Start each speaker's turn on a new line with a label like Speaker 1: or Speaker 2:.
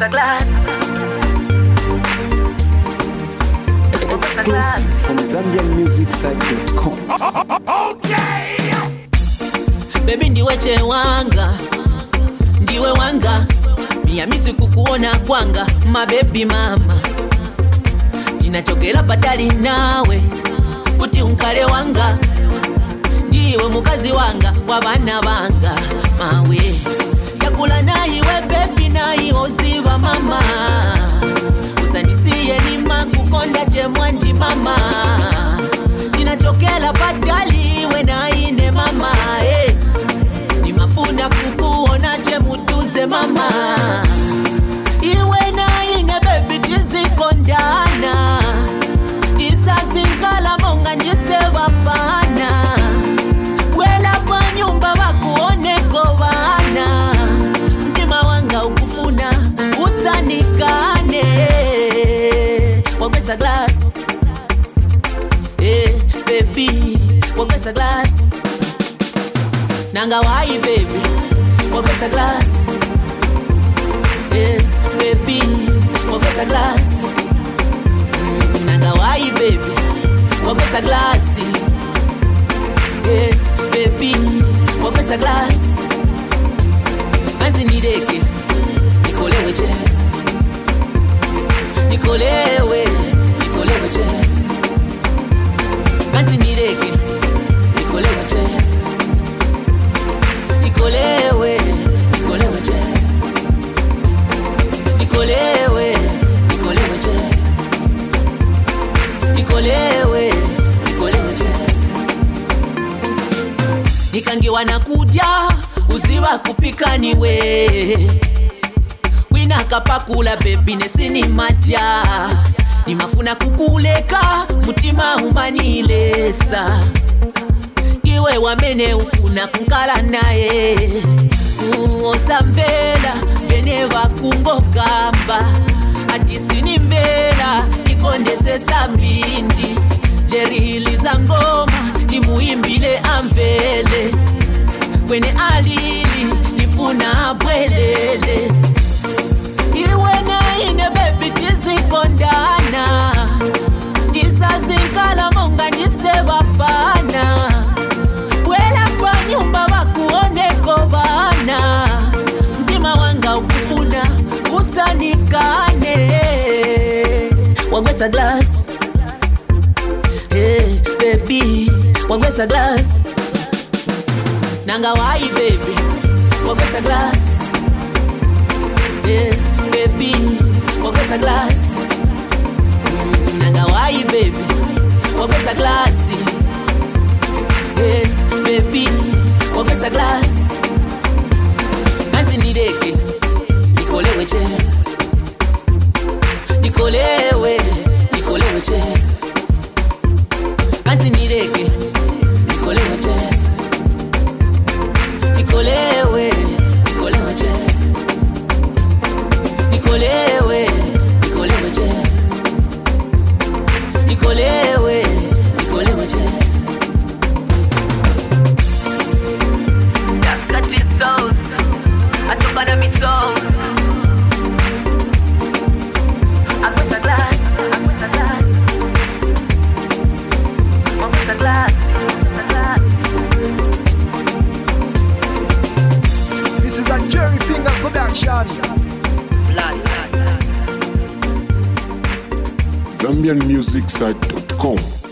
Speaker 1: Wagwesa glass.
Speaker 2: Exclusive from ZambianMusicSite.com.
Speaker 1: Okay.
Speaker 3: Baby ndiwe wanga, ndiwe wanga. Miyamisi kukuona kwanga, my baby mama. Tinachokela patali nawe, kuti unkale wanga. Ndiwe mukazi wanga, wabana banga, mawe. Yakula na iwe baby na ihoziva mama. Usanisiye nima kukonda chemwandi mama. Tinachokela patali we na ine mama, hey. Nimafuna kukuona chemutuze mama. Iwe na ine baby tizikondana. Isasinkala monga njise wafana. Kwela kwa nyumba wakuone kovana. Mtima wanga ukufuna usanikane. Wagwesa glass. Baby, wagwesa glass. Nanga wai baby, wagwesa glass. Baby, wagwesa glass. Nanga wai baby, wagwesa glass. Baby, wagwesa glass. Manzi nideke, nikolewe che. Nikolewe che. Manzi nideke, nikolewe che. Nikolewe che. Nikolewe che. Nikolewe che. Nikangiwa na kudya, uziwa kupika niwe. Wina kapakula baby nesini matya. Nimafuna kukuleka, mutima humanilesa. Iwe wamene ufuna kunkala nae. Osambela, veneva kungo kamba. Atisini mbela, ikondese sambindi. Jerili za ngoma, ni muimbile amvele. Kwene alili, nifuna abwelele. Iwe na ine baby tizikondana. Isazinkala monga njise wafana. Kwela kwa nyumba wakuone kovana. Mtima wanga ukufuna usanikane. Wagwesa glass. Baby, wagwesa glass. Nanga wai baby, wagwesa glass. Baby, wagwesa glass. Nanga wai baby, wagwesa glass. Baby, wagwesa glass. Manzi nideke, nikolewe che. Nikolewe che. Manzi nideke, nikolewe che. Nikolewe che. Nikolewe che. Nikolewe che. Yakati sauce, atokana mi sauce. Wagwesa glass, wagwesa glass. Wagwesa glass, wagwesa glass.
Speaker 4: This is a Jerry Finger production.
Speaker 2: ZambianMusicSite.com.